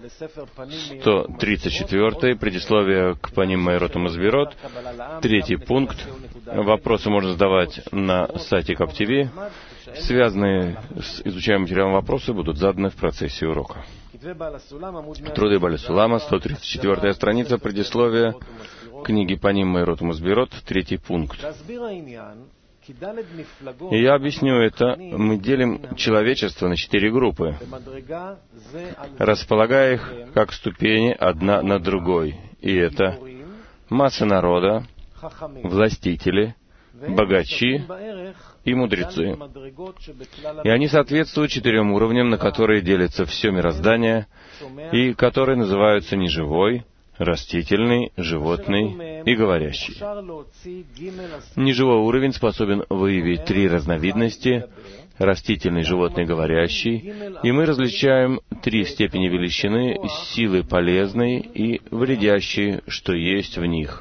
134, предисловие к Паним Маирот Умазбирот. 3 пункт. Вопросы можно задавать на сайте КапТВ. Связанные с изучаемым материалом вопросы будут заданы в процессе урока. Труды Бали Сулама, 134 страница, предисловие книги Паним Маирот Умазбирот, 3 пункт. И я объясню это. Мы делим человечество на 4 группы, располагая их как ступени одна над другой. И это масса народа, властители, богачи и мудрецы. И они соответствуют 4 уровням, на которые делится все мироздание, и которые называются неживой, растительный, животный и говорящий. Неживой уровень способен выявить 3 разновидности: растительный, животный, говорящий, и мы различаем 3 степени величины силы полезной и вредящей, что есть в них.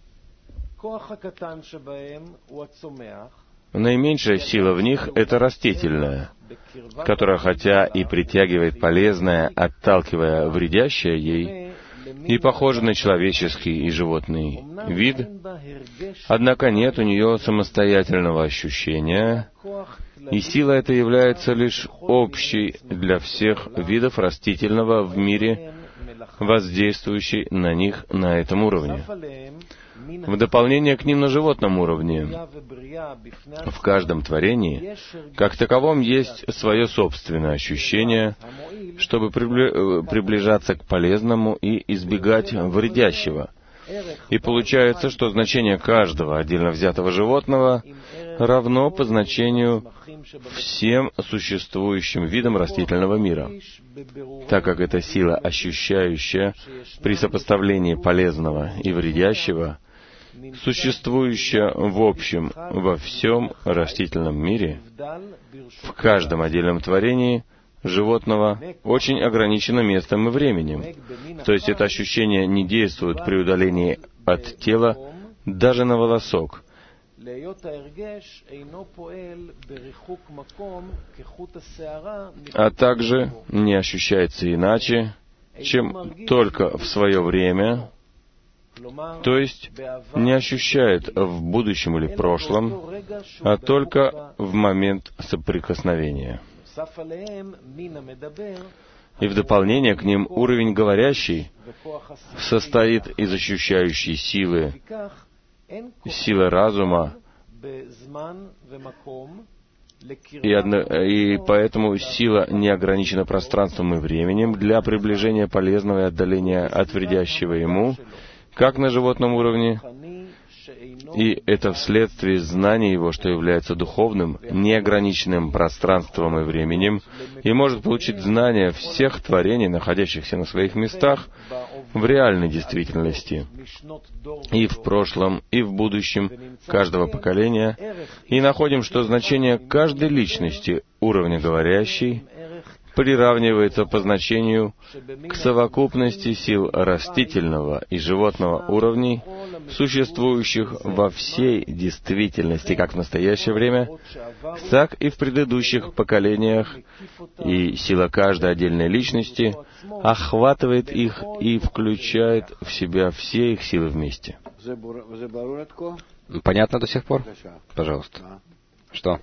Наименьшая сила в них — это растительная, которая хотя и притягивает полезное, отталкивая вредящее ей, и похожа на человеческий и животный вид, однако нет у нее самостоятельного ощущения, и сила эта является лишь общей для всех видов растительного в мире, воздействующей на них на этом уровне. В дополнение к ним на животном уровне, в каждом творении, как таковом, есть свое собственное ощущение, чтобы приближаться к полезному и избегать вредящего. И получается, что значение каждого отдельно взятого животного равно по значению всем существующим видам растительного мира, так как эта сила, ощущающая при сопоставлении полезного и вредящего, существующая в общем во всем растительном мире, в каждом отдельном творении животного очень ограничено местом и временем. То есть это ощущение не действует при удалении от тела даже на волосок, а также не ощущается иначе, чем только в свое время, то есть не ощущает в будущем или прошлом, а только в момент соприкосновения. И в дополнение к ним уровень говорящий состоит из ощущающей силы, силы разума, и поэтому сила не ограничена пространством и временем для приближения полезного и отдаления от вредящего ему, как на животном уровне, и это вследствие знания его, что является духовным, неограниченным пространством и временем, и может получить знания всех творений, находящихся на своих местах, в реальной действительности, и в прошлом, и в будущем каждого поколения, и находим, что значение каждой личности уровня говорящей приравнивается по значению к совокупности сил растительного и животного уровней, существующих во всей действительности, как в настоящее время, так и в предыдущих поколениях, и сила каждой отдельной личности охватывает их и включает в себя все их силы вместе. Понятно до сих пор? Пожалуйста. Что?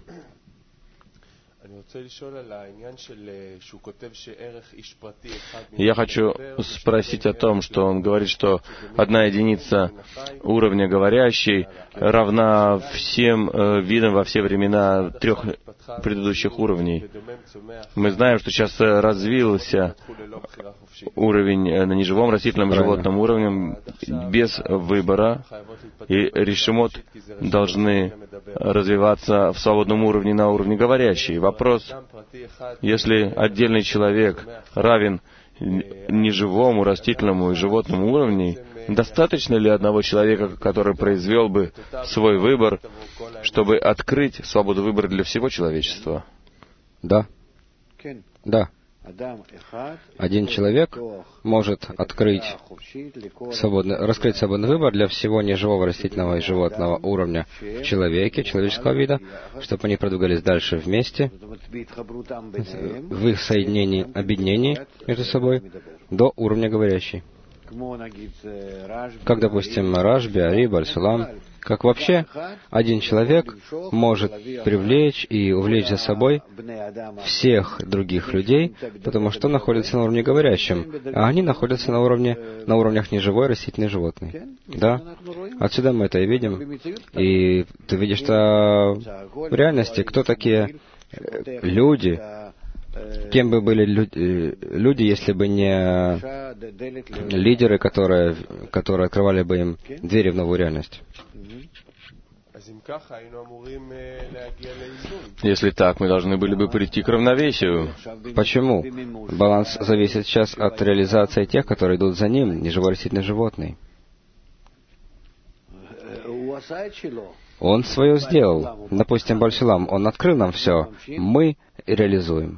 Я хочу спросить о том, что он говорит, что 1 единица уровня говорящей равна всем видам во все времена 3 предыдущих уровней. Мы знаем, что сейчас развился уровень на неживом, растительном и животном уровне без выбора, и решимот должны развиваться в свободном уровне на уровне говорящей. Вопрос: если отдельный человек равен неживому, растительному и животному уровню, достаточно ли одного человека, который произвел бы свой выбор, чтобы открыть свободу выбора для всего человечества? Да. Да. Один человек может раскрыть свободный выбор для всего неживого растительного и животного уровня в человеке, человеческого вида, чтобы они продвигались дальше вместе, в их соединении, объединении между собой, до уровня говорящий. Как, допустим, Рашби, Ари, Баль-Сулам, как вообще один человек может привлечь и увлечь за собой всех других людей, потому что он находится на уровне говорящем, а они находятся на уровнях неживой, растительной, животной. Да? Отсюда мы это и видим. И ты видишь, что в реальности кто такие люди, кем бы были люди, если бы не лидеры, которые открывали бы им двери в новую реальность? Если так, мы должны были бы прийти к равновесию. Почему? Баланс зависит сейчас от реализации тех, которые идут за ним, неживой, растительный, животный. Он свое сделал. Допустим, Баль-Сулам, он открыл нам все. Мы реализуем.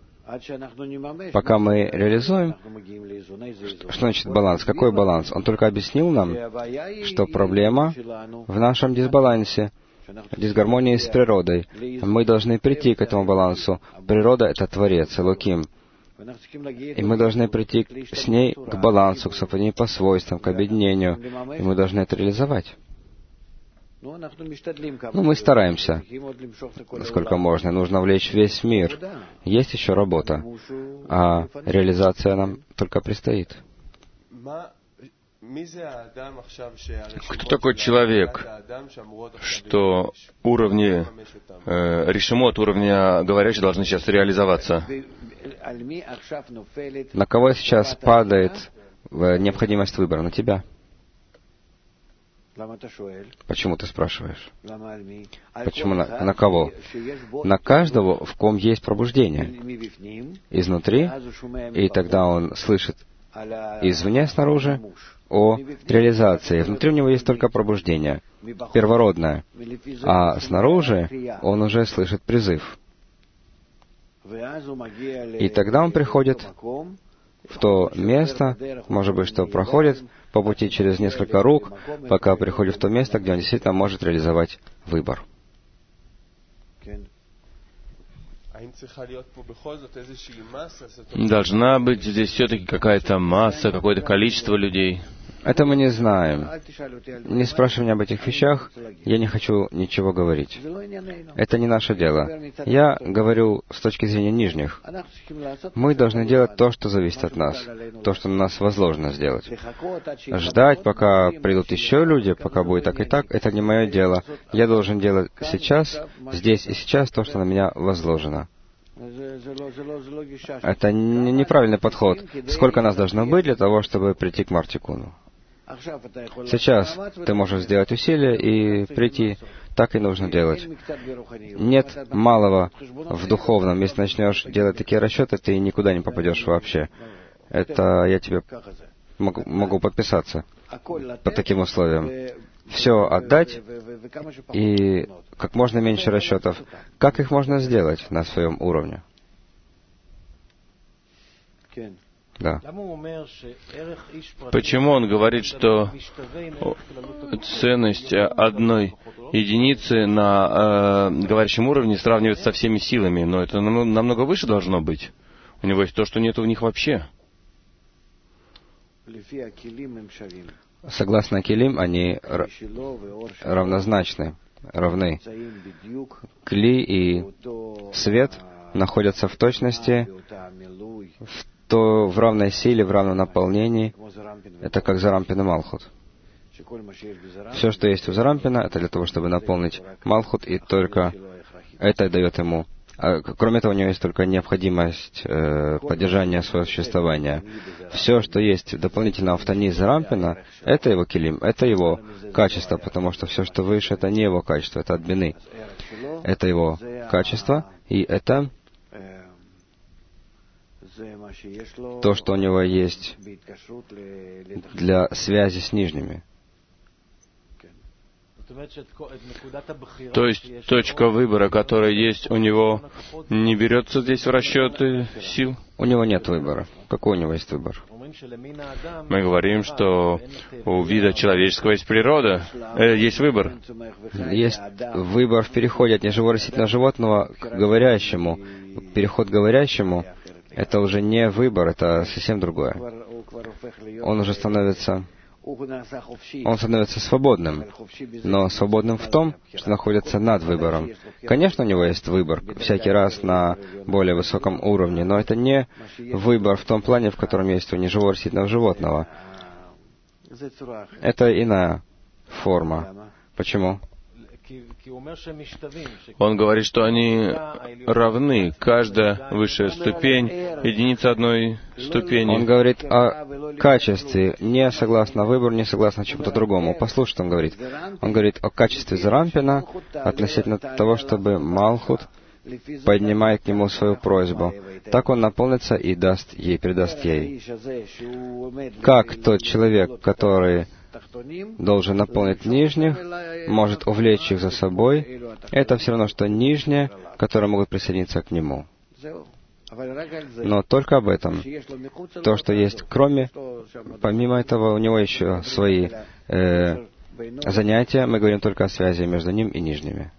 Пока мы реализуем, что значит баланс? Какой баланс? Он только объяснил нам, что проблема в нашем дисбалансе, дисгармонии с природой. Мы должны прийти к этому балансу. Природа — это Творец, Элоким. И мы должны прийти с ней к балансу, к совпадению по свойствам, к объединению. И мы должны это реализовать. Мы стараемся, насколько можно. Нужно влечь весь мир. Есть еще работа, а реализация нам только предстоит. Кто такой человек, что уровни решимот, уровня говорящих должны сейчас реализоваться? На кого сейчас падает необходимость выбора? На тебя. Почему ты спрашиваешь? Почему на кого? На каждого, в ком есть пробуждение изнутри, и тогда он слышит извне, снаружи, о реализации. Внутри у него есть только пробуждение, первородное, а снаружи он уже слышит призыв. И тогда он приходит в то место, может быть, что проходит по пути через несколько рук, пока приходит в то место, где он действительно может реализовать выбор. Должна быть здесь все-таки какая-то масса, какое-то количество людей. Это мы не знаем. Не спрашивай меня об этих вещах, я не хочу ничего говорить. Это не наше дело. Я говорю с точки зрения нижних. Мы должны делать то, что зависит от нас, то, что на нас возложено сделать. Ждать, пока придут еще люди, пока будет так и так, это не мое дело. Я должен делать сейчас, здесь и сейчас то, что на меня возложено. Это неправильный подход. Сколько нас должно быть для того, чтобы прийти к Мартикуну? Сейчас ты можешь сделать усилия и прийти. Так и нужно делать. Нет малого в духовном. Если начнешь делать такие расчеты, ты никуда не попадешь вообще. Это я тебе могу подписаться под таким условием. Все отдать и как можно меньше расчетов. Как их можно сделать на своем уровне? Да. Почему он говорит, что ценность одной единицы на говорящем уровне сравнивается со всеми силами? Но это намного выше должно быть. У него есть то, что нет в них вообще. Согласно Келим, они равнозначны, равны. Кли и свет находятся в точности, в равной силе, в равном наполнении. Это как Зарампин и Малхут. Все, что есть у Зарампина, это для того, чтобы наполнить Малхут, и только это дает ему. Кроме того, у него есть только необходимость поддержания своего существования. Все, что есть дополнительно автонии Зарампина, это его килим, это его качество, потому что все, что выше, это не его качество, это от бины. Это его качество, и это то, что у него есть для связи с нижними. То есть точка выбора, которая есть у него, не берется здесь в расчеты сил? У него нет выбора. Какой у него есть выбор? Мы говорим, что у вида человеческого есть природа, есть выбор. Есть выбор в переходе от неживого растительного животного к говорящему. Переход к говорящему — это уже не выбор, это совсем другое. Он уже становится свободным, но свободным в том, что находится над выбором. Конечно, у него есть выбор всякий раз на более высоком уровне, но это не выбор в том плане, в котором есть у неживого растительного животного. Это иная форма. Почему? Он говорит, что они равны. Каждая высшая ступень — единица одной ступени. Он говорит о качестве, не согласно выбору, не согласно чему-то другому. Послушайте, он говорит. Он говорит о качестве Зарампина относительно того, чтобы Малхут поднимает к нему свою просьбу. Так он наполнится и передаст ей. Как тот человек, который должен наполнить нижних, может увлечь их за собой, это все равно, что нижние, которые могут присоединиться к нему. Но только об этом. То, что есть помимо этого, у него еще свои занятия, мы говорим только о связи между ним и нижними.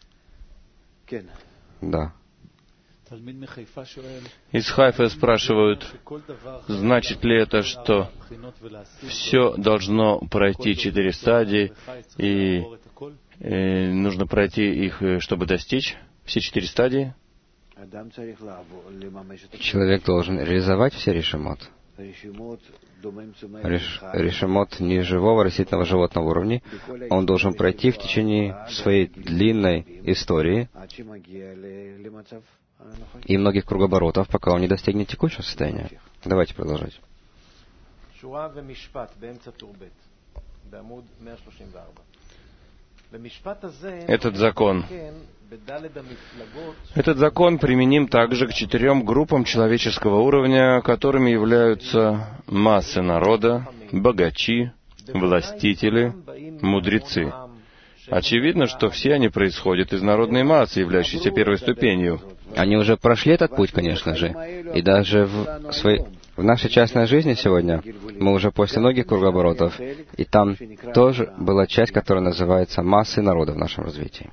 Да. Из Хайфы спрашивают, значит ли это, что все должно пройти 4 стадии, и нужно пройти их, чтобы достичь все 4 стадии? Человек должен реализовать все решимот. Решимот неживого растительного животного уровня. Он должен пройти в течение своей длинной истории и многих кругооборотов, пока он не достигнет текущего состояния. Давайте продолжать. Этот закон применим также к 4 группам человеческого уровня, которыми являются массы народа, богачи, властители, мудрецы. Очевидно, что все они происходят из народной массы, являющейся первой ступенью. Они уже прошли этот путь, конечно же. И даже в нашей частной жизни сегодня мы уже после многих кругооборотов, и там тоже была часть, которая называется «массы народа» в нашем развитии.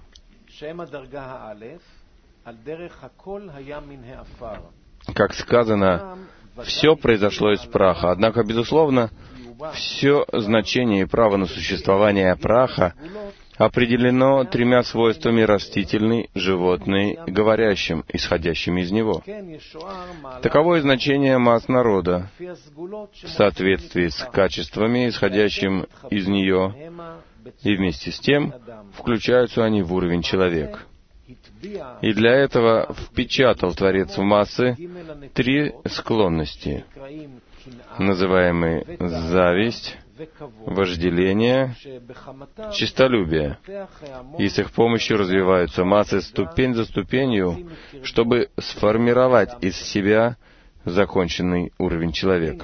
Как сказано, все произошло из праха. Однако, безусловно, все значение и право на существование праха определено 3 свойствами: растительный, животный, говорящим, исходящими из него. Таково и значение масс народа в соответствии с качествами, исходящим из нее, и вместе с тем включаются они в уровень человека. И для этого впечатал Творец в массы 3 склонности, называемые зависть, вожделение, честолюбие. И с их помощью развиваются массы ступень за ступенью, чтобы сформировать из себя законченный уровень человека.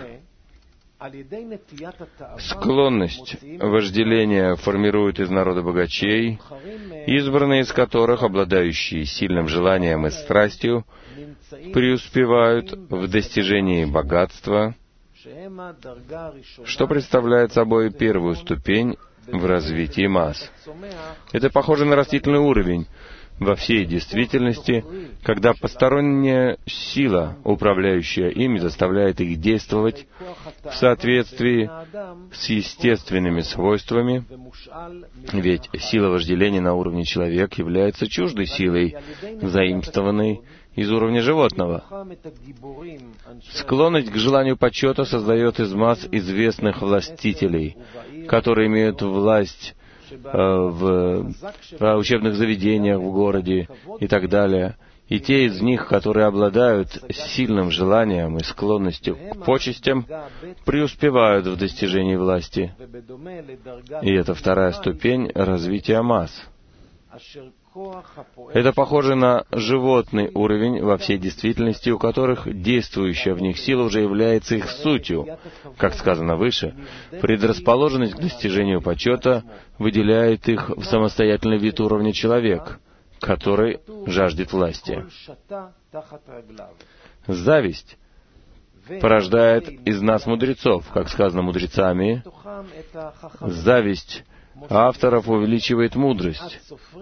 Склонность вожделения формирует из народа богачей, избранные из которых, обладающие сильным желанием и страстью, преуспевают в достижении богатства, что представляет собой первую ступень в развитии масс. Это похоже на растительный уровень во всей действительности, когда посторонняя сила, управляющая ими, заставляет их действовать в соответствии с естественными свойствами, ведь сила вожделения на уровне человека является чуждой силой, заимствованной из уровня животного. Склонность к желанию почета создает из масс известных властителей, которые имеют власть в учебных заведениях в городе и так далее. И те из них, которые обладают сильным желанием и склонностью к почестям, преуспевают в достижении власти. И это 2 ступень развития масс. Это похоже на животный уровень во всей действительности, у которых действующая в них сила уже является их сутью. Как сказано выше, предрасположенность к достижению почета выделяет их в самостоятельный вид уровня человек, который жаждет власти. Зависть порождает из нас мудрецов, как сказано мудрецами. Зависть авторов увеличивает мудрость.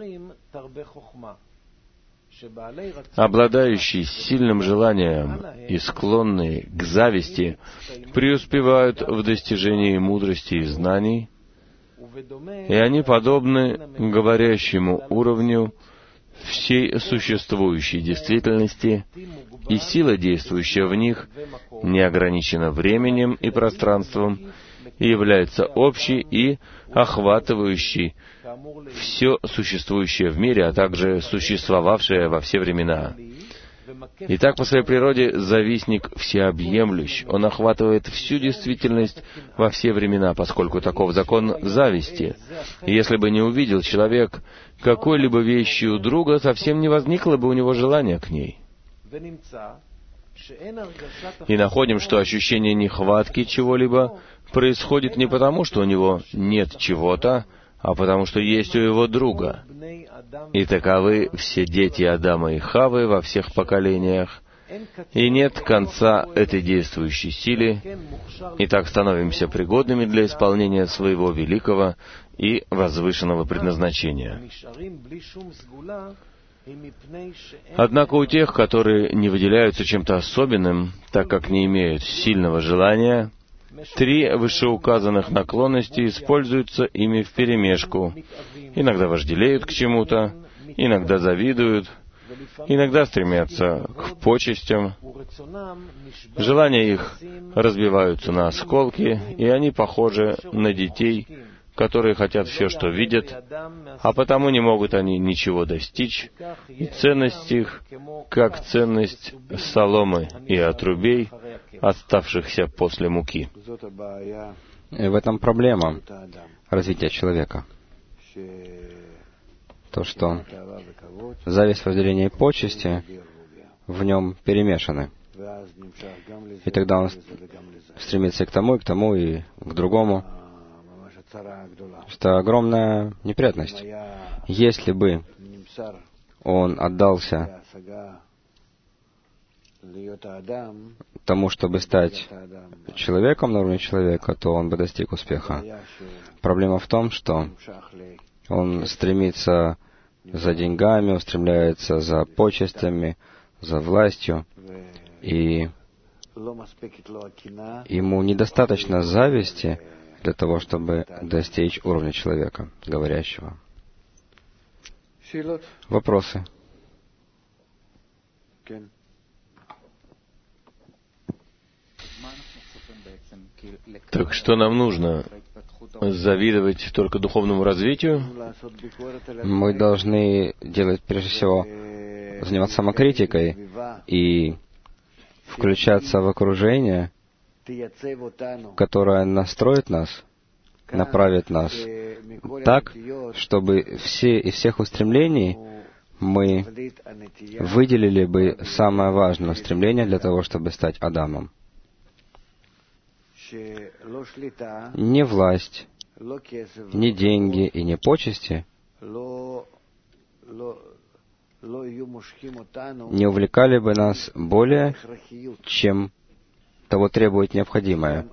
Обладающие сильным желанием и склонные к зависти преуспевают в достижении мудрости и знаний, и они подобны говорящему уровню всей существующей действительности, и сила, действующая в них, не ограничена временем и пространством, и является общей и охватывающей все существующее в мире, а также существовавшее во все времена. Итак, по своей природе завистник всеобъемлющ. Он охватывает всю действительность во все времена, поскольку таков закон зависти. И если бы не увидел человек какой-либо вещи у друга, совсем не возникло бы у него желания к ней. И находим, что ощущение нехватки чего-либо происходит не потому, что у него нет чего-то, а потому что есть у его друга. И таковы все дети Адама и Хавы во всех поколениях, и нет конца этой действующей силе, и так становимся пригодными для исполнения своего великого и возвышенного предназначения. Однако у тех, которые не выделяются чем-то особенным, так как не имеют сильного желания, три вышеуказанных наклонности используются ими вперемешку. Иногда вожделеют к чему-то, иногда завидуют, иногда стремятся к почестям. Желания их разбиваются на осколки, и они похожи на детей, которые хотят все, что видят, а потому не могут они ничего достичь, и ценность их, как ценность соломы и отрубей, оставшихся после муки. И в этом проблема развития человека. То, что зависть, вожделение и почести в нем перемешаны. И тогда он стремится и к тому, и к другому. Это огромная неприятность. Если бы он отдался тому, чтобы стать человеком на уровне человека, то он бы достиг успеха. Проблема в том, что он стремится за деньгами, устремляется за почестями, за властью, и ему недостаточно зависти для того, чтобы достичь уровня человека, говорящего. Вопросы? Так что нам нужно? Завидовать только духовному развитию? Мы должны делать, прежде всего, заниматься самокритикой и включаться в окружение, которое настроит нас, направит нас так, чтобы из всех устремлений мы выделили бы самое важное устремление для того, чтобы стать Адамом. Не власть, не деньги и не почести не увлекали бы нас более, чем того требует необходимое,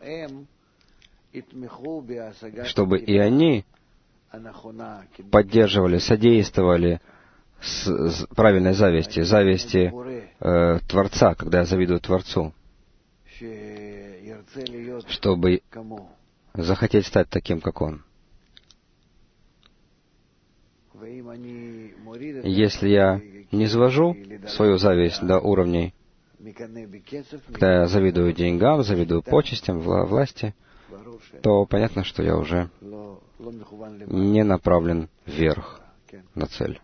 чтобы и они поддерживали, содействовали правильной зависти Творца, когда я завидую Творцу, чтобы захотеть стать таким, как Он. Если я не свожу свою зависть до уровней, когда я завидую деньгам, завидую почестям, власти, то понятно, что я уже не направлен вверх на цель.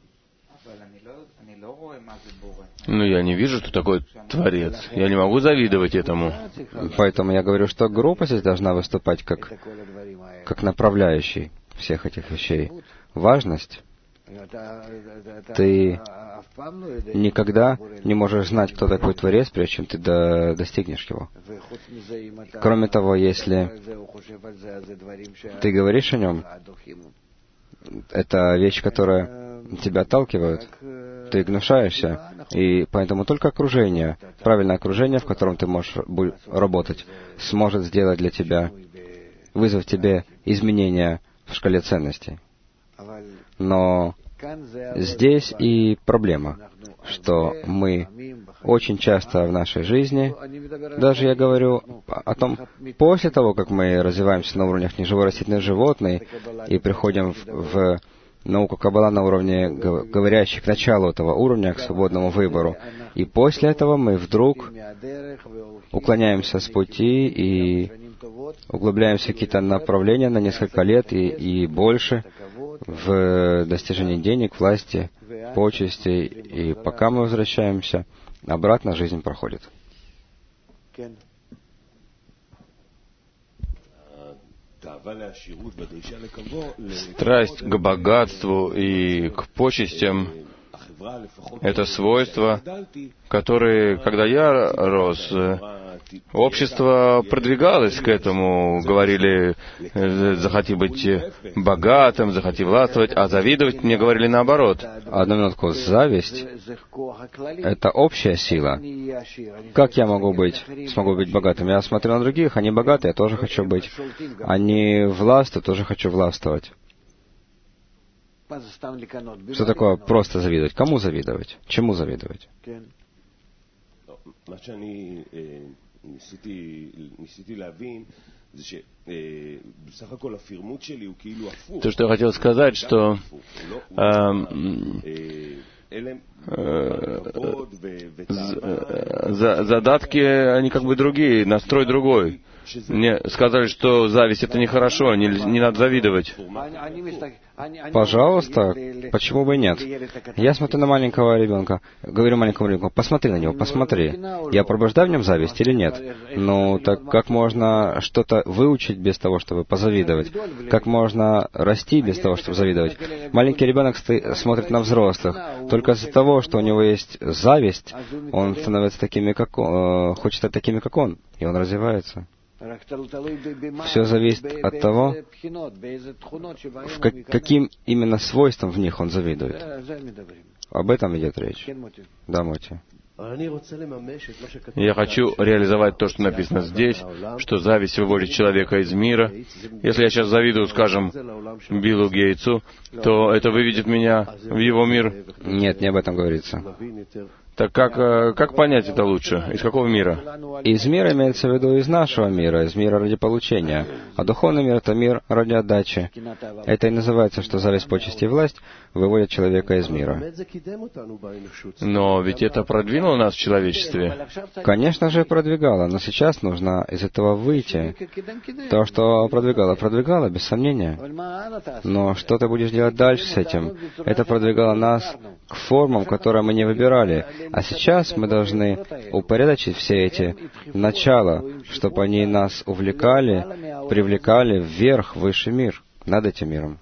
Но я не вижу, что такое Творец. Я не могу завидовать этому. Поэтому я говорю, что группа здесь должна выступать как направляющий всех этих вещей. Важность Ты никогда не можешь знать, кто такой Творец, прежде чем ты достигнешь его. Кроме того, если ты говоришь о нем, это вещь, которая тебя отталкивает, ты гнушаешься, и поэтому только окружение, правильное окружение, в котором ты можешь работать, сможет сделать для тебя, вызвать в тебе изменения в шкале ценностей. Но здесь и проблема, что мы очень часто в нашей жизни, даже я говорю о том, после того, как мы развиваемся на уровнях неживой растительной животной и приходим в науку Каббала на уровне, говорящий к началу этого уровня, к свободному выбору, и после этого мы вдруг уклоняемся с пути и углубляемся в какие-то направления на несколько лет и больше в достижении денег, власти, почестей, и пока мы возвращаемся, обратно жизнь проходит. Страсть к богатству и к почестям — это свойства, которые, когда я рос, общество продвигалось к этому, говорили, захоти быть богатым, захоти властвовать, а завидовать мне говорили наоборот. Одну минутку. Зависть — это общая сила. Как я смогу быть богатым? Я смотрю на других, они богаты, я тоже хочу быть. Они властвуют, тоже хочу властвовать. Что такое просто завидовать? Кому завидовать? Чему завидовать? То, что я хотел сказать, что задатки, они как бы другие, настрой другой. Мне сказали, что зависть — это нехорошо, не надо завидовать. Пожалуйста, почему бы и нет? Я смотрю на маленького ребенка, говорю маленькому ребенку, посмотри на него, посмотри. Я пробуждаю в нем зависть или нет? Ну, так как можно что-то выучить без того, чтобы позавидовать? Как можно расти без того, чтобы завидовать? Маленький ребенок смотрит на взрослых. Только из-за того, что у него есть зависть, он становится такими, как он, хочет стать такими, как он, и он развивается. Все зависит от того, каким именно свойством в них он завидует. Об этом идет речь. Да, Моти. Я хочу реализовать то, что написано здесь, что зависть выводит человека из мира. Если я сейчас завидую, скажем, Биллу Гейтсу, то это выведет меня в его мир. Нет, не об этом говорится. Так как понять это лучше? Из какого мира? Из мира имеется в виду из нашего мира, из мира ради получения. А духовный мир — это мир ради отдачи. Это и называется, что зависть, почести и власть выводят человека из мира. Но ведь это продвинуло нас в человечестве. Конечно же, продвигало, но сейчас нужно из этого выйти. То, что продвигало, без сомнения. Но что ты будешь делать дальше с этим? Это продвигало нас к формам, которые мы не выбирали. А сейчас мы должны упорядочить все эти начала, чтобы они нас увлекали, привлекали вверх, в высший мир, над этим миром.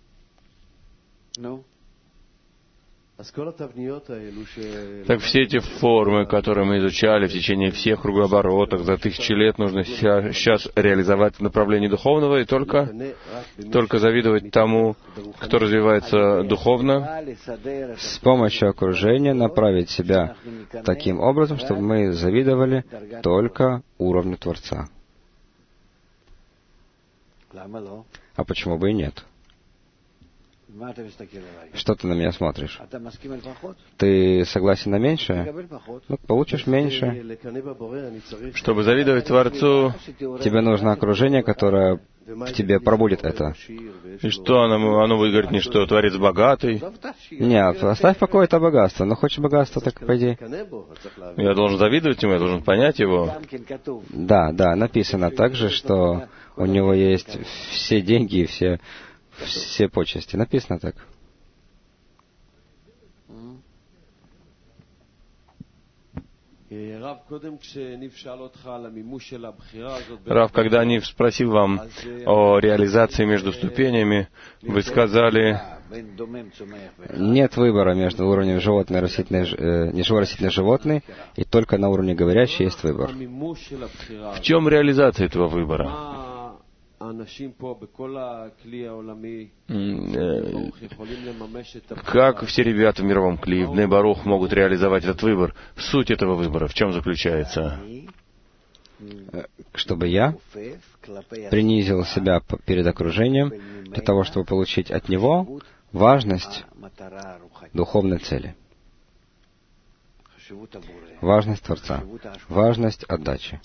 Так все эти формы, которые мы изучали в течение всех кругооборотов за 1000 лет, нужно сейчас реализовать в направлении духовного и только завидовать тому, кто развивается духовно. С помощью окружения направить себя таким образом, чтобы мы завидовали только уровню Творца. А почему бы и нет? Что ты на меня смотришь? Ты согласен на меньшее? Ну, получишь меньше. Чтобы завидовать Творцу, тебе нужно окружение, которое в тебе пробудет это. И что оно будет говорить мне, что Творец богатый? Нет, оставь в покое это богатство. Но хочешь богатство, так пойди. Я должен завидовать ему, я должен понять его. Да, написано также, что у него есть все деньги и все почести. Написано так. Рав, когда Нив спросил вам о реализации между ступенями, вы сказали, нет выбора между уровнем животное, растительное, неживо-растительное животное, и только на уровне говорящее есть выбор. в чем реализация этого выбора? Как все ребята в мировом кли, в Бней Барух могут реализовать этот выбор? Суть этого выбора в чем заключается? Чтобы я принизил себя перед окружением, для того, чтобы получить от него важность духовной цели, важность Творца, важность отдачи.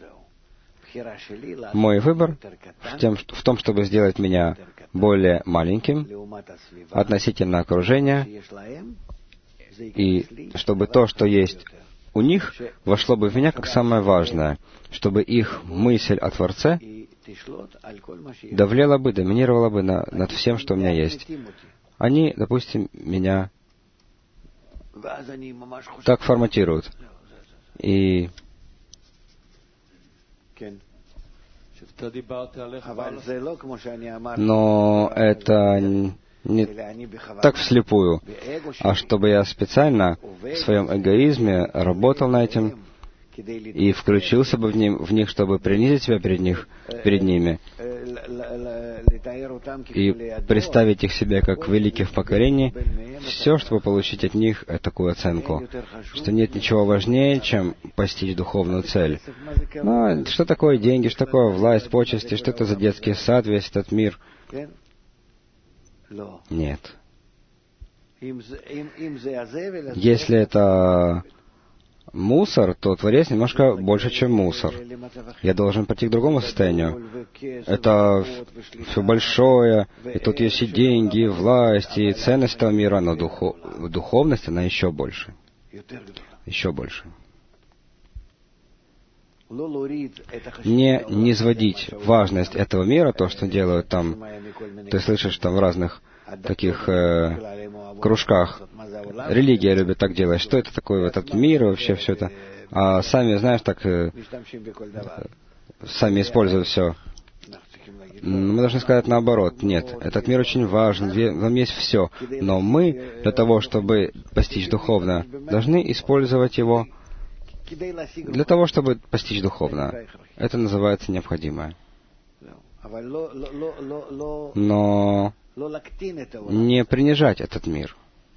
Мой выбор в том, чтобы сделать меня более маленьким относительно окружения, и чтобы то, что есть у них, вошло бы в меня как самое важное, чтобы их мысль о Творце давлела бы, доминировала бы над всем, что у меня есть. Они, допустим, меня так форматируют. И но это не так вслепую, а чтобы я специально в своем эгоизме работал над этим и включился бы в них, чтобы принизить себя перед ними, и представить их себе как великих в покорении, все, чтобы получить от них такую оценку, что нет ничего важнее, чем постичь духовную цель. Но что такое деньги, что такое власть, почести, что это за детский сад, весь этот мир? Нет. Если это мусор, то Творец немножко больше, чем мусор. Я должен прийти к другому состоянию. Это все большое, и тут есть и деньги, и власть, и ценность этого мира, но духовность, она еще больше. Еще больше. Не низводить важность этого мира, то, что делают там, ты слышишь там в разных таких кружках. Религия любит так делать. Что это такое, этот мир, вообще все это? А сами, знаешь, так сами используют все. Мы должны сказать наоборот. Нет, этот мир очень важен, в нем есть все. Но мы, для того, чтобы постичь духовно, должны использовать его для того, чтобы постичь духовно. Это называется необходимое. Но не принижать этот мир,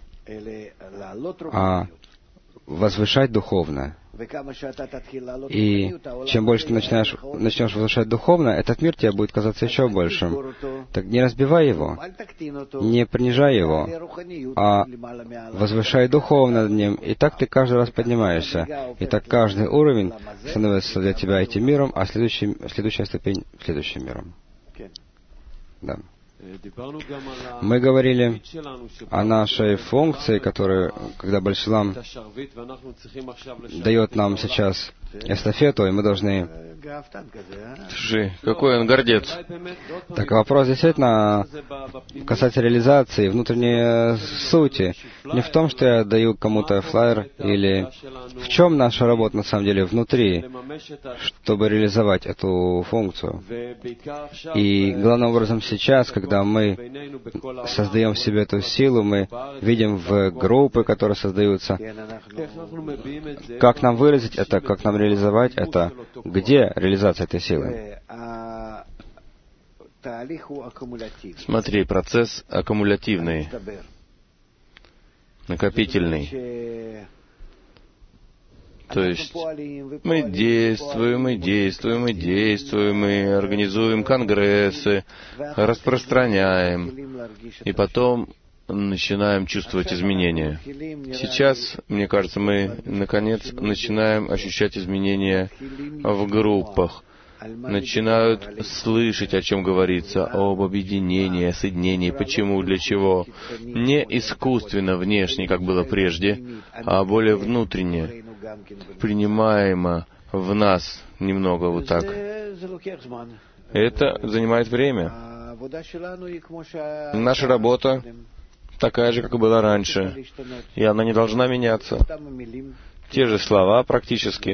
а возвышать духовно. И чем больше ты начнешь возвышать духовно, этот мир тебе будет казаться еще большим. Так не разбивай его, не принижай его, а возвышай духовно над ним. И так ты каждый раз поднимаешься. И так каждый уровень становится для тебя этим миром, а следующая ступень — следующим миром. Да. Мы говорили о нашей функции, которую, когда Бальшалам дает нам сейчас эстафету, и мы должны... Слушай, какой он гордец. Так вопрос действительно касается реализации, внутренней сути. Не в том, что я даю кому-то флаер, или в чем наша работа на самом деле внутри, чтобы реализовать эту функцию. И главным образом сейчас, когда мы создаем в себе эту силу, мы видим в группы, которые создаются, как нам выразить это, как нам реализовать это, где реализация этой силы. Смотри, процесс аккумулятивный, накопительный. То есть мы действуем, мы организуем конгрессы, распространяем, и потом начинаем чувствовать изменения. Сейчас, мне кажется, мы, наконец, начинаем ощущать изменения в группах, начинают слышать, о чем говорится, об объединении, соединении, почему, для чего. Не искусственно, внешне, как было прежде, а более внутренне, принимаемо в нас немного вот так. Это занимает время. Наша работа такая же, как и была раньше, и она не должна меняться. те же слова практически,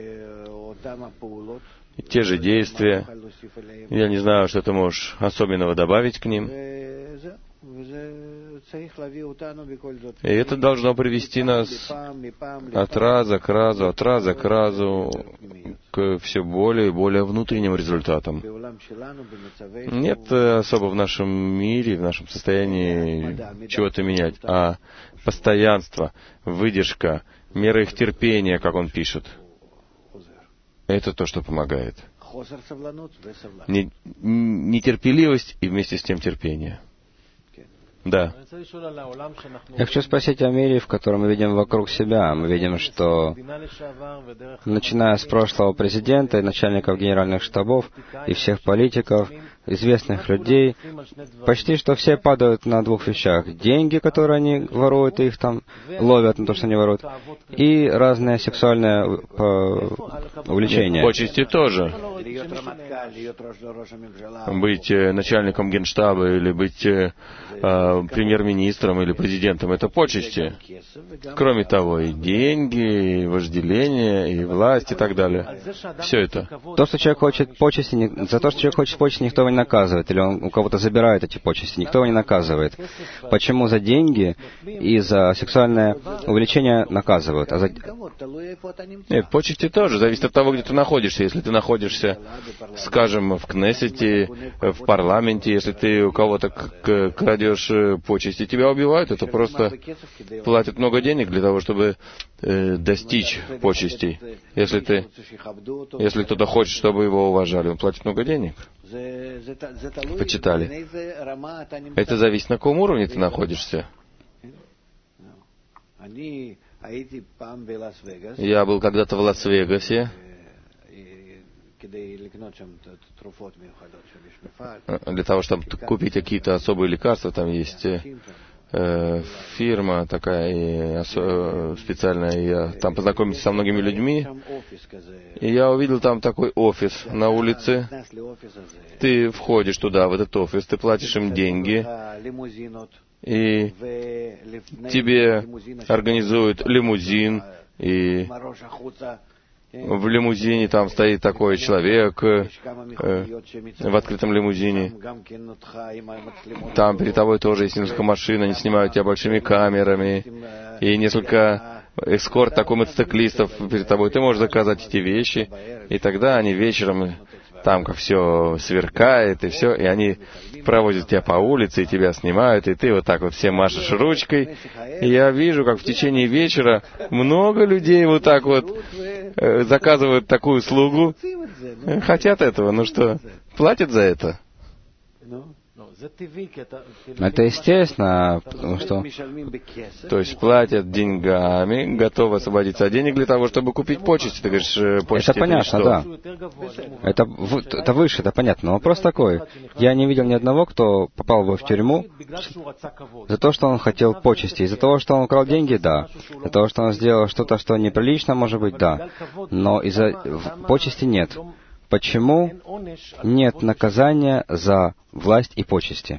те же действия. Я не знаю, что ты можешь особенного добавить к ним. И это должно привести нас от раза к разу к все более и более внутренним результатам. Нет особо в нашем мире, в нашем состоянии чего-то менять, а постоянство, выдержка, мера их терпения, как он пишет. Это то, что помогает. Нетерпеливость и вместе с тем терпение. Да. Я хочу спросить о мире, в котором мы видим вокруг себя. Мы видим, что, начиная с прошлого президента и начальников генеральных штабов, и всех политиков, известных людей, почти что все падают на двух вещах. Деньги, которые они воруют, и их там ловят на то, что они воруют, и разные сексуальные увлечения. Почести тоже. Быть начальником генштаба или быть премьер-министром или президентом — это почести. Кроме того, и деньги, и вожделение, и власть, и так далее. Все это. То, что человек хочет почести, за то, что человек хочет почести, никто его не наказывает, или он у кого-то забирает эти почести, никто его не наказывает. Почему за деньги и за сексуальное увлечение наказывают? Нет, почести тоже зависит от того, где ты находишься. Если ты находишься, скажем, в Кнессете, в парламенте, если ты у кого-то крадешь почести, тебя убивают, это просто платят много денег для того, чтобы достичь почестей. Если кто-то хочет, чтобы его уважали, он платит много денег. Почитали. Это зависит, на каком уровне ты находишься. Я был когда-то в Лас-Вегасе. Для того, чтобы купить какие-то особые лекарства, там есть фирма такая специальная. Я там познакомился со многими людьми, и я увидел там такой офис на улице. Ты входишь туда, в этот офис, ты платишь им деньги, и тебе организуют лимузин, и в лимузине там стоит такой человек, в открытом лимузине. Там перед тобой тоже есть несколько машин, они снимают тебя большими камерами, и несколько эскорт, такой мотоциклистов перед тобой. Ты можешь заказать эти вещи, и тогда они вечером, там как все сверкает, и все, и они проводят тебя по улице, и тебя снимают, и ты вот так вот всем машешь ручкой. И я вижу, как в течение вечера много людей вот так вот заказывают такую услугу, хотят этого, ну что, платят за это. Это естественно, потому что... То есть платят деньгами, готовы освободиться от денег для того, чтобы купить почести. Ты говоришь, почести. Это понятно, да. Это выше, это понятно. Но вопрос такой. Я не видел ни одного, кто попал бы в тюрьму за то, что он хотел почести. Из-за того, что он украл деньги, да. Из-за того, что он сделал что-то, что неприлично, может быть, да. Но из-за почести нет. Почему нет наказания за власть и почести?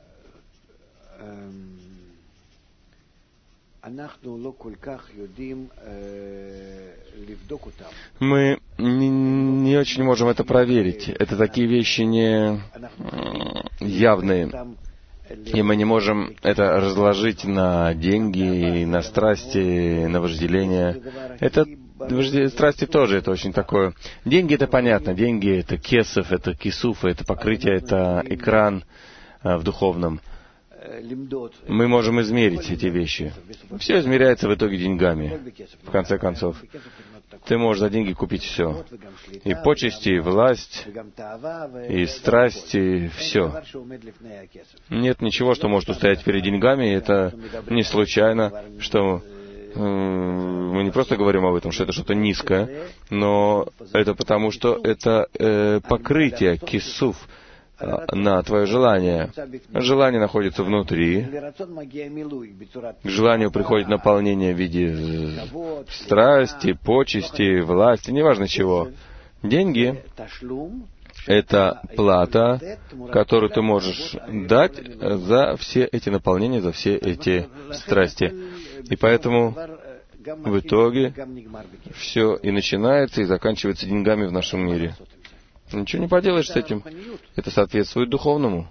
Мы не очень можем это проверить. Это такие вещи не явные. И мы не можем это разложить на деньги, на страсти, на вожделение. Это страсти тоже, это очень такое. Деньги — это понятно. Деньги — это кесов, это кисуфа, это покрытие, это экран в духовном. Мы можем измерить эти вещи. Все измеряется в итоге деньгами, в конце концов. Ты можешь за деньги купить все. И почести, и власть, и страсти, все. Нет ничего, что может устоять перед деньгами. Это не случайно, что мы не просто говорим об этом, что это что-то низкое, но это потому, что это покрытие, кисуф, на твое желание. Желание находится внутри. К желанию приходит наполнение в виде страсти, почести, власти, неважно чего. Деньги — это плата, которую ты можешь дать за все эти наполнения, за все эти страсти. И поэтому в итоге все и начинается, и заканчивается деньгами в нашем мире. Ничего не поделаешь с этим. Это соответствует духовному.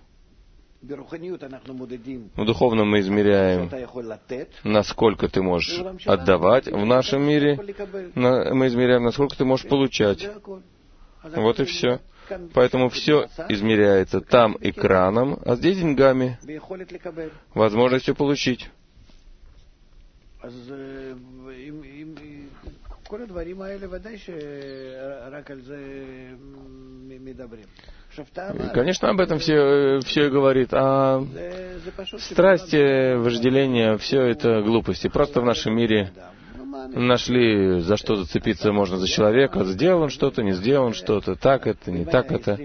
В духовном мы измеряем, насколько ты можешь отдавать в нашем мире, мы измеряем, насколько ты можешь получать. Вот и все. Поэтому все измеряется там экраном, а здесь деньгами, возможностью получить. И, конечно, об этом все и говорит. А страсти, вожделение, все это глупости. Просто в нашем мире нашли, за что зацепиться можно за человека. Сделал он что-то, не сделал он что-то, так это, не так это.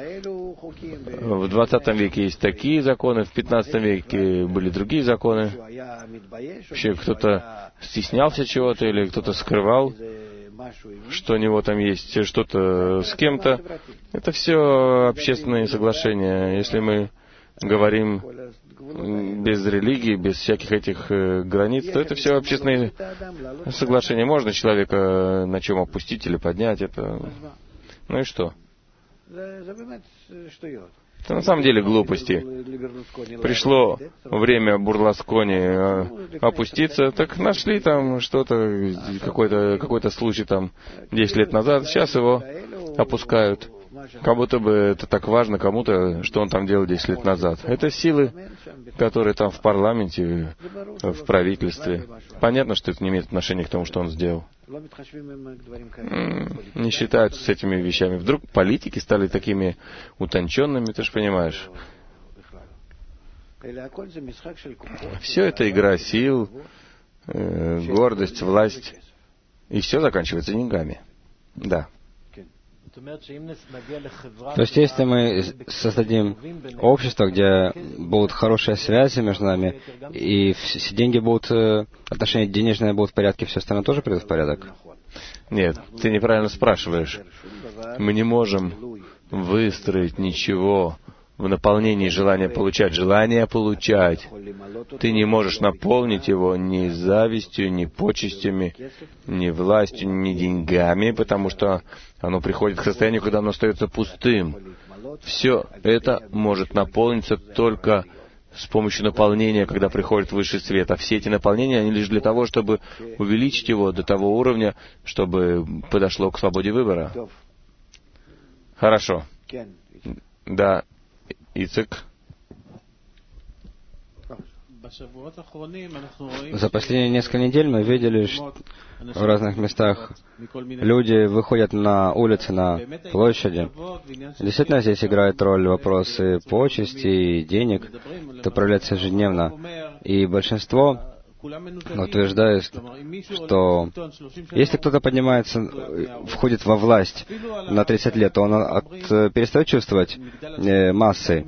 В 20 веке есть такие законы, в 15 веке были другие законы. Вообще кто-то стеснялся чего-то или кто-то скрывал, что у него там есть что-то с кем-то. Это все общественные соглашения. Если мы говорим без религии, без всяких этих границ, то это все общественные соглашения. Можно человека на чем опустить или поднять, это... Ну и что? Это на самом деле глупости. Пришло время Берлускони опуститься, так нашли там что-то, какой-то случай там 10 лет назад, сейчас его опускают. Как будто бы это так важно кому-то, что он там делал 10 лет назад. Это силы, которые там в парламенте, в правительстве. Понятно, что это не имеет отношения к тому, что он сделал. Не считаются с этими вещами. Вдруг политики стали такими утонченными, ты же понимаешь. Все это игра сил, гордость, власть. И все заканчивается деньгами. Да. То есть, если мы создадим общество, где будут хорошие связи между нами, и все деньги будут, отношения денежные будут в порядке, все остальное тоже придет в порядок? Нет, ты неправильно спрашиваешь. Мы не можем выстроить ничего в наполнении желания получать. Желание получать. Ты не можешь наполнить его ни завистью, ни почестями, ни властью, ни деньгами, потому что оно приходит к состоянию, когда оно остается пустым. Все это может наполниться только с помощью наполнения, когда приходит высший свет. А все эти наполнения, они лишь для того, чтобы увеличить его до того уровня, чтобы подошло к свободе выбора. Хорошо. Да. Ицек. За последние несколько недель мы видели, что в разных местах люди выходят на улицы, на площади. Действительно, здесь играет роль вопросы почести и денег. Это проявляется ежедневно. И большинство утверждает, что если кто-то поднимается, входит во власть на 30 лет, то он перестает чувствовать массы.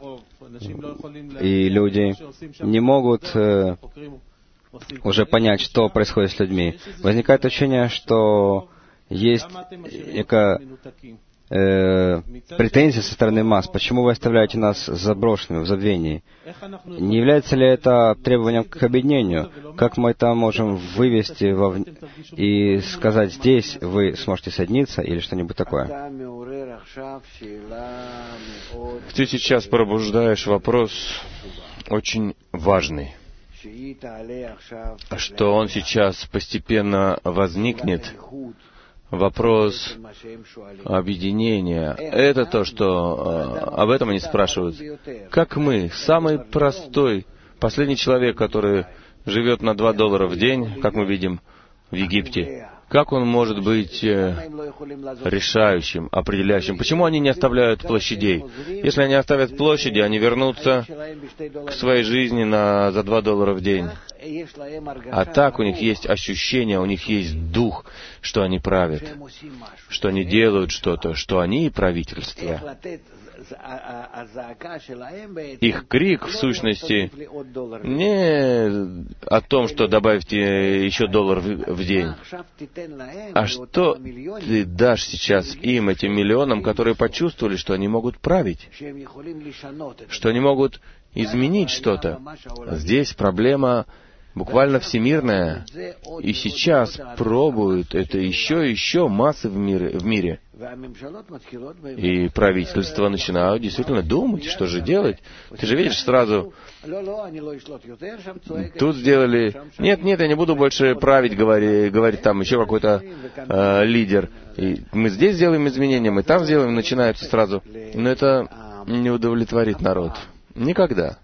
И люди не могут уже понять, что происходит с людьми. Возникает ощущение, что есть некая претензия со стороны масс. Почему вы оставляете нас заброшенными, в забвении? Не является ли это требованием к объединению? Как мы это можем вывести и сказать, здесь вы сможете соединиться или что-нибудь такое? Ты сейчас пробуждаешь вопрос очень важный, что он сейчас постепенно возникнет. Вопрос объединения. Это то, что об этом они спрашивают. Как мы, самый простой, последний человек, который живет на $2 в день, как мы видим в Египте, как он может быть решающим, определяющим? Почему они не оставляют площадей? Если они оставят площади, они вернутся к своей жизни за $2 в день. А так у них есть ощущение, у них есть дух, что они правят, что они делают что-то, что они правительство. Их крик, в сущности, не о том, что добавьте еще $1 в день, а что ты дашь сейчас им, этим миллионам, которые почувствовали, что они могут править, что они могут изменить что-то. Здесь проблема буквально всемирная, и сейчас пробуют это еще и еще массы в мире. И правительства начинают действительно думать, что же делать. Ты же видишь сразу, тут сделали, нет, я не буду больше править, говорит там еще какой-то лидер. И мы здесь сделаем изменения, мы там сделаем, начинаются сразу. Но это не удовлетворит народ. Никогда.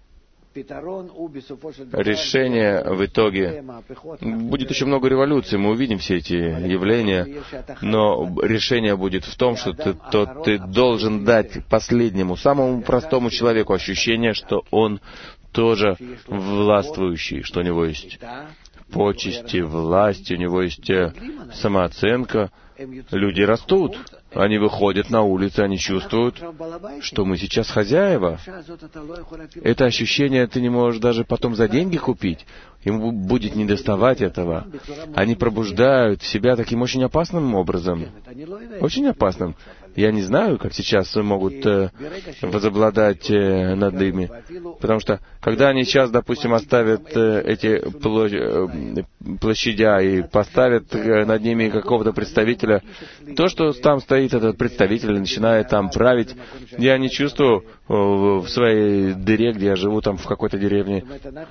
Решение в итоге будет еще много революций, мы увидим все эти явления, но решение будет в том, что ты должен дать последнему, самому простому человеку ощущение, что он тоже властвующий, что у него есть почести, власть, у него есть самооценка. Люди растут, они выходят на улицы, они чувствуют, что мы сейчас хозяева. Это ощущение ты не можешь даже потом за деньги купить. Ему будет недоставать этого. Они пробуждают себя таким очень опасным образом. Очень опасным. Я не знаю, как сейчас могут возобладать над ими. Потому что, когда они сейчас, допустим, оставят эти площадя и поставят над ними какого-то представителя, то, что там стоит этот представитель и начинает там править, я не чувствую в своей дыре, где я живу, там в какой-то деревне.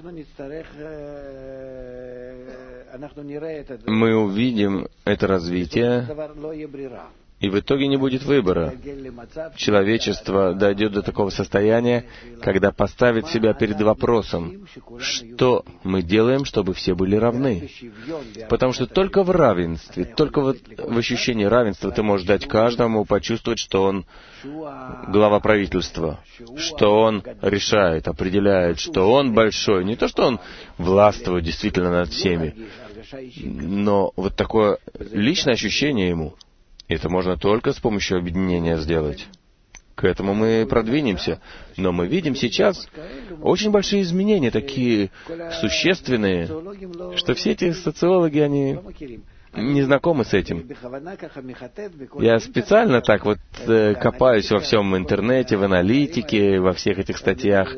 Мы увидим это развитие, и в итоге не будет выбора. Человечество дойдет до такого состояния, когда поставит себя перед вопросом, что мы делаем, чтобы все были равны. Потому что только в равенстве, только в ощущении равенства ты можешь дать каждому почувствовать, что он глава правительства, что он решает, определяет, что он большой. Не то, что он властвует действительно над всеми, но вот такое личное ощущение ему. Это можно только с помощью объединения сделать. К этому мы продвинемся. Но мы видим сейчас очень большие изменения, такие существенные, что все эти социологи, они не знакомы с этим. Я специально так вот копаюсь во всем интернете, в аналитике, во всех этих статьях,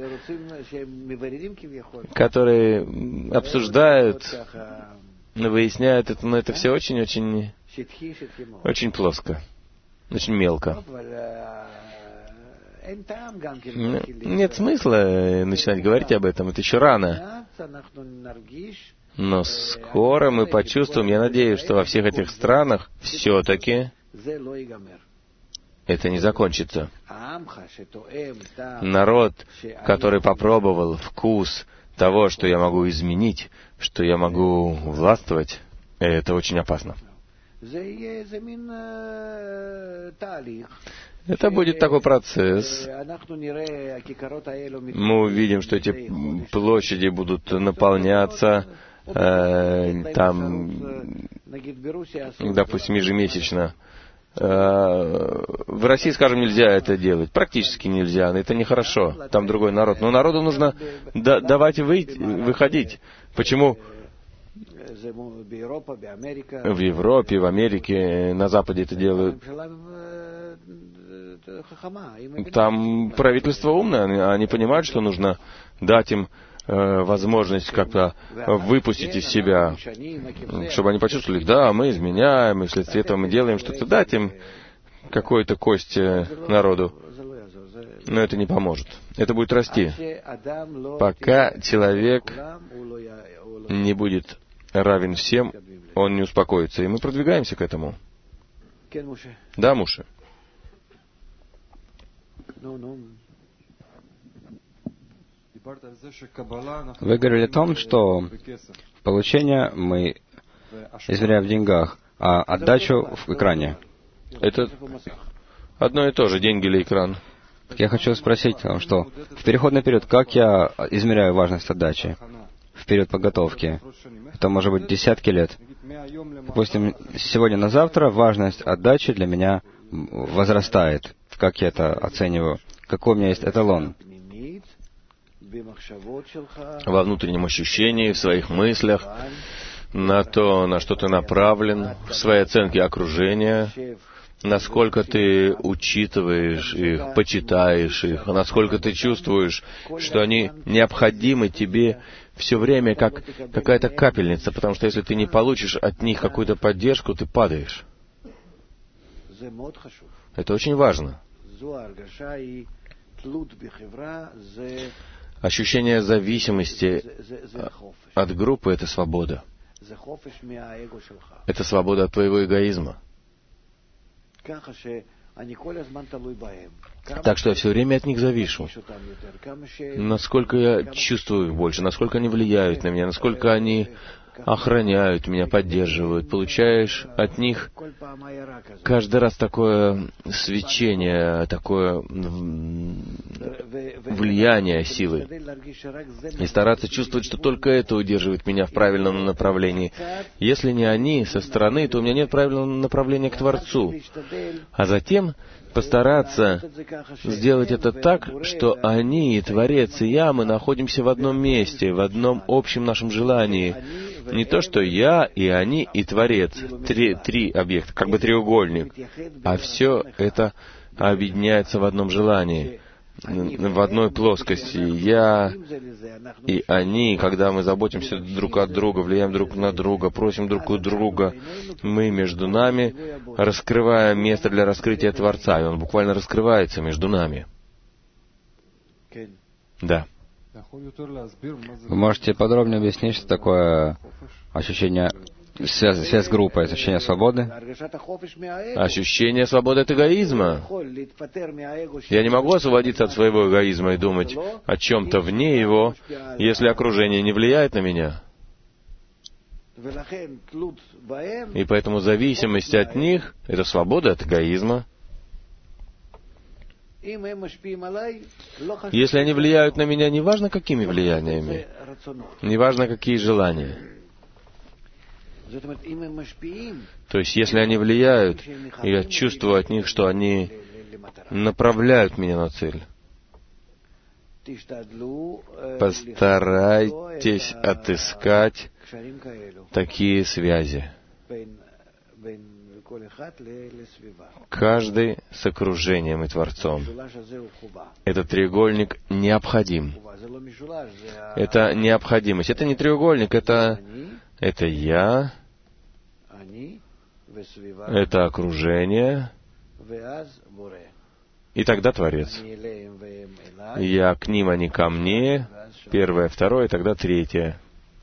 которые обсуждают, выясняют это, но это все очень-очень плоско, очень мелко. Нет смысла начинать говорить об этом, это еще рано. Но скоро мы почувствуем, я надеюсь, что во всех этих странах все-таки это не закончится. Народ, который попробовал вкус того, что я могу изменить, что я могу властвовать, это очень опасно. Это будет такой процесс. Мы увидим, что эти площади будут наполняться, там, допустим, ежемесячно. В России, скажем, нельзя это делать. Практически нельзя. Это нехорошо. Там другой народ. Но народу нужно давать выходить. Почему? В Европе, в Америке, на Западе это делают. Там правительство умное, они понимают, что нужно дать им возможность как-то выпустить из себя, чтобы они почувствовали, да, мы изменяем, и вследствие этого мы делаем что-то, дать им какую-то кость народу. Но это не поможет. Это будет расти. Пока человек не будет равен всем, он не успокоится. И мы продвигаемся к этому. Да, Муше? Вы говорили о том, что получение мы измеряем в деньгах, а отдачу в экране. Это одно и то же, деньги или экран. Я хочу спросить, что в переходный период, как я измеряю важность отдачи? В период подготовки. Это может быть десятки лет. Допустим, сегодня на завтра важность отдачи для меня возрастает. Как я это оцениваю? Какой у меня есть эталон? Во внутреннем ощущении, в своих мыслях, на то, на что ты направлен, в своей оценке окружения, насколько ты учитываешь их, почитаешь их, насколько ты чувствуешь, что они необходимы тебе все время как какая-то капельница, потому что если ты не получишь от них какую-то поддержку, ты падаешь. Это очень важно. Ощущение зависимости от группы — это свобода. Это свобода от твоего эгоизма. Так что я все время от них завишу. Насколько я чувствую их больше, насколько они влияют на меня, насколько они охраняют меня, поддерживают. Получаешь от них каждый раз такое свечение, такое влияние силы. И стараться чувствовать, что только это удерживает меня в правильном направлении. Если не они со стороны, то у меня нет правильного направления к Творцу. А затем постараться сделать это так, что они, и Творец, и я, мы находимся в одном месте, в одном общем нашем желании. Не то, что я, и они, и Творец. Три объекта, как бы треугольник. А все это объединяется в одном желании, в одной плоскости. Я и они, когда мы заботимся друг от друга, влияем друг на друга, просим друг у друга, мы между нами раскрываем место для раскрытия Творца, и Он буквально раскрывается между нами. Да. Вы можете подробнее объяснить, что такое ощущение, связь группы, это ощущение свободы? Ощущение свободы от эгоизма. Я не могу освободиться от своего эгоизма и думать о чем-то вне его, если окружение не влияет на меня. И поэтому зависимость от них — это свобода от эгоизма. Если они влияют на меня, неважно какими влияниями, неважно какие желания. То есть, если они влияют, и я чувствую от них, что они направляют меня на цель, постарайтесь отыскать такие связи. Каждый с окружением и Творцом. Этот треугольник необходим. Это необходимость. Это не треугольник, это я, это окружение, и тогда Творец. Я к ним, они ко мне, первое, второе, и тогда третье.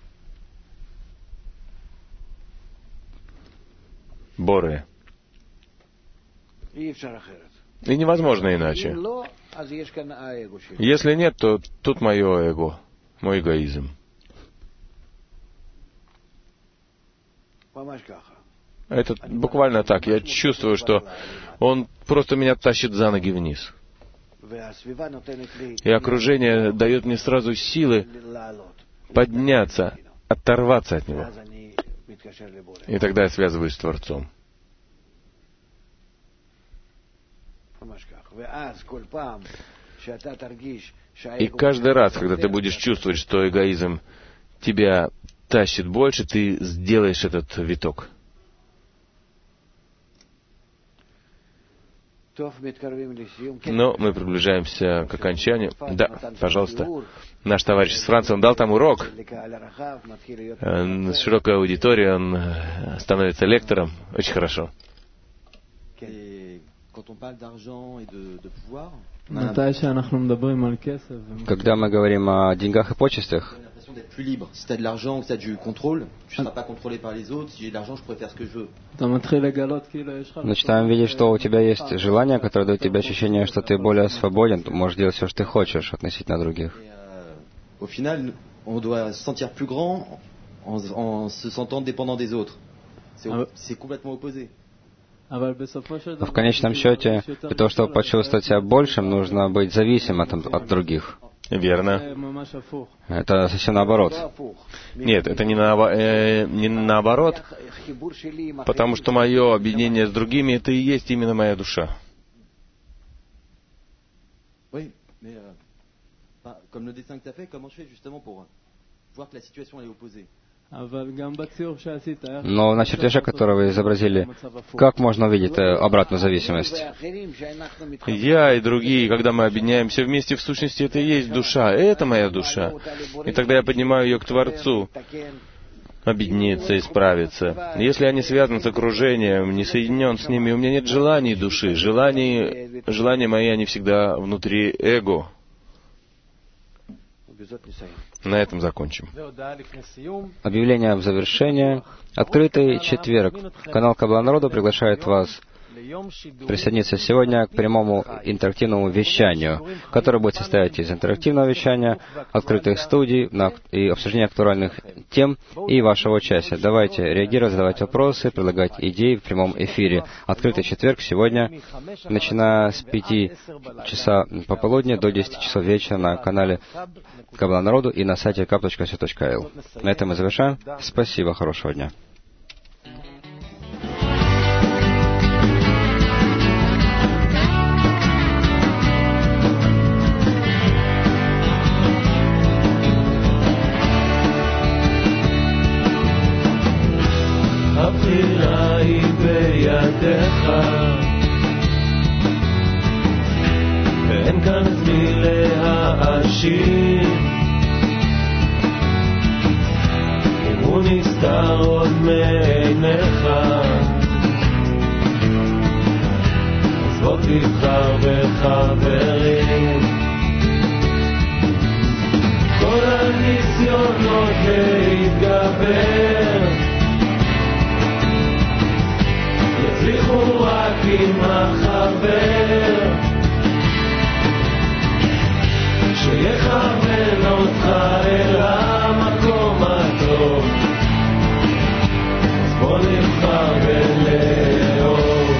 Боре. И невозможно иначе. Если нет, то тут мое эго, мой эгоизм. Это буквально так. Я чувствую, что он просто меня тащит за ноги вниз. И окружение дает мне сразу силы подняться, оторваться от него. И тогда я связываюсь с Творцом. И каждый раз, когда ты будешь чувствовать, что эгоизм тебя тащит больше, ты сделаешь этот виток. Но мы приближаемся к окончанию. Да, пожалуйста. Наш товарищ из Франции, он дал там урок. С широкой аудиторией он становится лектором. Очень хорошо. Когда мы говорим о деньгах и почестях, начинаем видеть, что у тебя есть желание, которое дает тебе ощущение, что ты более свободен, ты можешь делать все, что ты хочешь относительно других. Au final, on doit se sentir plus grand en se sentant dépendant des autres. C'est complètement opposé. Но в конечном счете, для того, чтобы почувствовать себя большим, нужно быть зависимым от других. Верно. Это совсем наоборот. Нет, это не наоборот, потому что мое объединение с другими — это и есть именно моя душа. Comme le dessin que tu as fait, comment je fais justement pour voir que la situation est opposée? Но на чертеже, который вы изобразили, как можно увидеть обратную зависимость? Я и другие, когда мы объединяемся вместе, в сущности, это и есть душа. Это моя душа. И тогда я поднимаю ее к Творцу. Объединиться, исправиться. Если я не связан с окружением, не соединен с ними, у меня нет желаний души. Желания мои, они всегда внутри эго. На этом закончим. Объявление в завершение. Открытый четверг. Канал Каббала Народу приглашает вас присоединиться сегодня к прямому интерактивному вещанию, которое будет состоять из интерактивного вещания, открытых студий и обсуждения актуальных тем и вашего участия. Давайте реагировать, задавать вопросы, предлагать идеи в прямом эфире. Открытый четверг сегодня, начиная с 5 часа пополудни до 10 часов вечера на канале Каббала Народу и на сайте kap.co.il. На этом мы завершаем. Спасибо, хорошего дня. הבחירה היא בידיך ואין כאן את מי להאשים אם הוא נסתר עוד מעיניך אז בוא תבחר בחברים כל הניסיונות להתגבר יצליחו רק עם החבר שיכוון אותך אל המקום הטוב אז בוא נבחר ולאהוב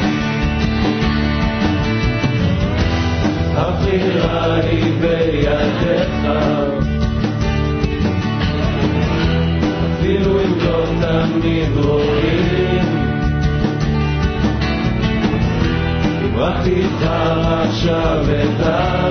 הבחירה היא בידיך אפילו אם לא תמיד רואים רק תבחר עכשיו את